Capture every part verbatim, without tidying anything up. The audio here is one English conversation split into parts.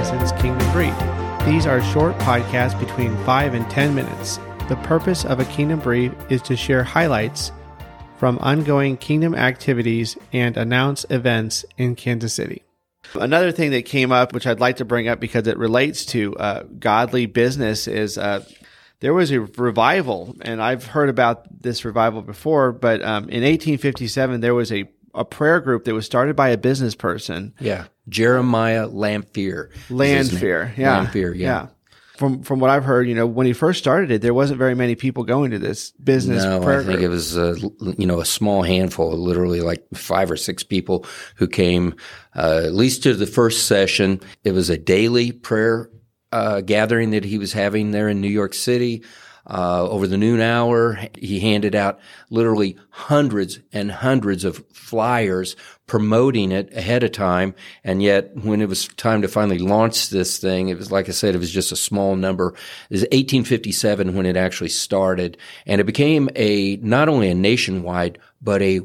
Horizons Kingdom Brief. These are short podcasts between five and ten minutes. The purpose of a Kingdom Brief is to share highlights from ongoing Kingdom activities and announce events in Kansas City. Another thing that came up, which I'd like to bring up because it relates to uh, godly business, is uh, there was a revival, and I've heard about this revival before, but um, in eighteen fifty-seven, there was a, a prayer group that was started by a business person. Yeah, Jeremiah Lanphier. Lanphier, yeah. Lanphier, yeah. yeah. From from what I've heard, you know, when he first started it, there wasn't very many people going to this business no, prayer I think group. it was, uh, you know, a small handful, literally like five or six people who came uh, at least to the first session. It was a daily prayer uh, gathering that he was having there in New York City. Uh, over the noon hour, he handed out literally hundreds and hundreds of flyers promoting it ahead of time. And yet, when it was time to finally launch this thing, it was, like I said, it was just a small number. It was eighteen fifty-seven when it actually started. And it became a, not only a nationwide, but a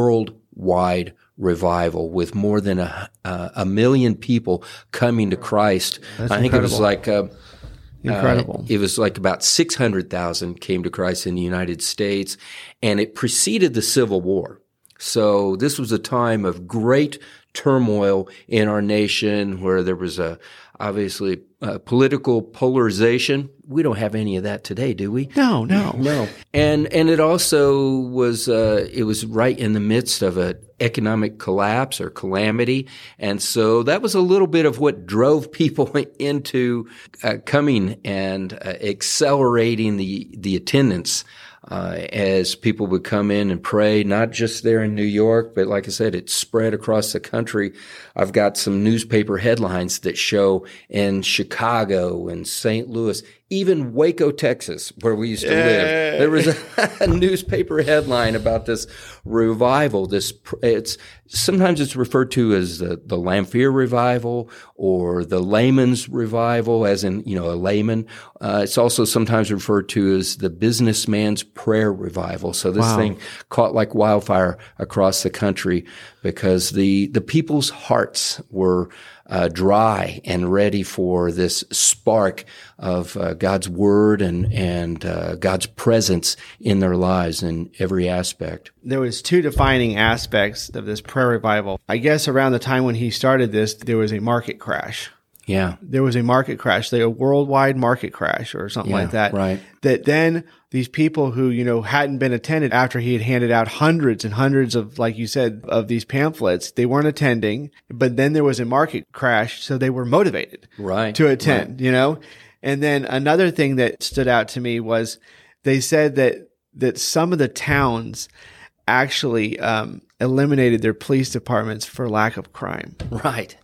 worldwide revival with more than a, uh, a million people coming to Christ. That's I think incredible. it was like, uh, Incredible. Uh, it was like about six hundred thousand came to Christ in the United States, and it preceded the Civil War. So this was a time of great turmoil in our nation where there was a obviously uh, political polarization. We don't have any of that today, do we? No, no. No. And and it also was uh, it was right in the midst of an economic collapse or calamity. And so that was a little bit of what drove people into uh, coming and uh, accelerating the the attendance uh, as people would come in and pray, not just there in New York, but like I said, it spread across the country. I've got some newspaper headlines that show in Chicago and Saint Louis, even Waco, Texas, where we used to yeah. live, there was a, a newspaper headline about this revival. This it's sometimes it's referred to as the, the Lanphier revival or the layman's revival, as in, you know, a layman. Uh, it's also sometimes referred to as the businessman's prayer revival. So this Wow. thing caught like wildfire across the country because the the people's hearts were Uh, dry and ready for this spark of uh, God's word and and uh, God's presence in their lives in every aspect. There was two defining aspects of this prayer revival. I guess around the time when he started this, there was a market crash. Yeah. There was a market crash, like a worldwide market crash or something Yeah, like that. right. That then these people who, you know, hadn't been attended after he had handed out hundreds and hundreds of, like you said, of these pamphlets, they weren't attending, but then there was a market crash, so they were motivated Right. to attend, Right. you know? And then another thing that stood out to me was they said that, that some of the towns actually um, eliminated their police departments for lack of crime. Right.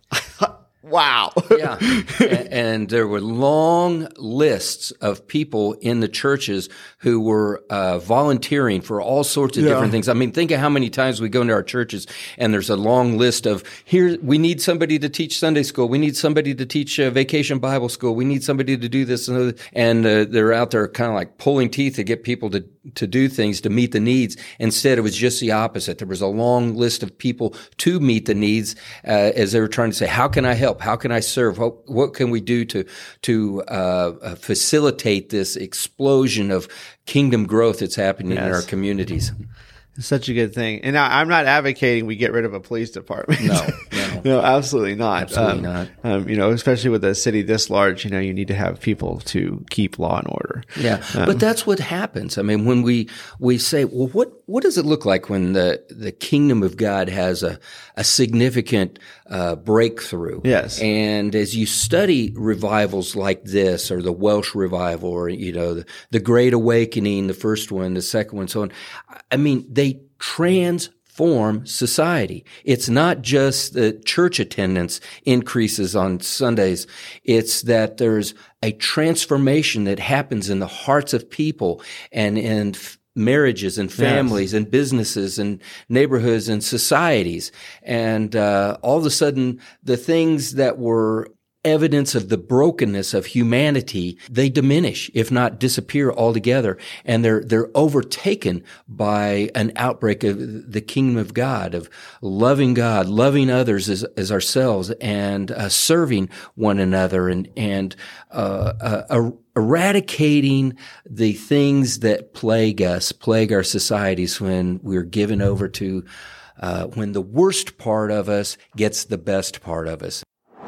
Wow. Yeah. And, and there were long lists of people in the churches who were uh, volunteering for all sorts of Yeah. different things. I mean, think of how many times we go into our churches and there's a long list of, here, we need somebody to teach Sunday school. We need somebody to teach uh, vacation Bible school. We need somebody to do this. And, and uh, they're out there kind of like pulling teeth to get people to, to do things, to meet the needs. Instead, it was just the opposite. There was a long list of people to meet the needs uh, as they were trying to say, how can I help? How can I serve? What, what can we do to to uh, facilitate this explosion of kingdom growth that's happening Yes. in our communities? It's such a good thing. And I, I'm not advocating we get rid of a police department. No, no. No, absolutely not. Absolutely Um, not. Um, you know, especially with a city this large, you know, you need to have people to keep law and order. Yeah, Um, but that's what happens. I mean, when we we say, well, what what does it look like when the the kingdom of God has a a significant uh, breakthrough? Yes. And as you study revivals like this, or the Welsh revival, or you know, the, the Great Awakening, the first one, the second one, so on. I mean, they transform society. It's not just the church attendance increases on Sundays. It's that there's a transformation that happens in the hearts of people and in f- marriages and families Yes. and businesses and neighborhoods and societies. And uh, all of a sudden, the things that were evidence of the brokenness of humanity, they diminish, if not disappear altogether. And they're, they're overtaken by an outbreak of the kingdom of God, of loving God, loving others as, as ourselves, and uh, serving one another, and, and uh, uh, uh, eradicating the things that plague us, plague our societies when we're given over to, uh, when the worst part of us gets the best part of us.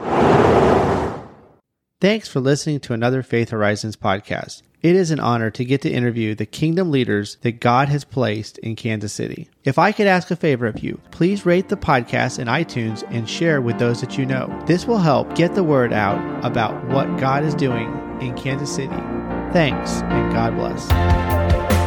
Thanks for listening to another Faith Horizons podcast. It is an honor to get to interview the kingdom leaders that God has placed in Kansas City. If I could ask a favor of you, please rate the podcast in iTunes and share with those that you know. This will help get the word out about what God is doing in Kansas City. Thanks, and God bless.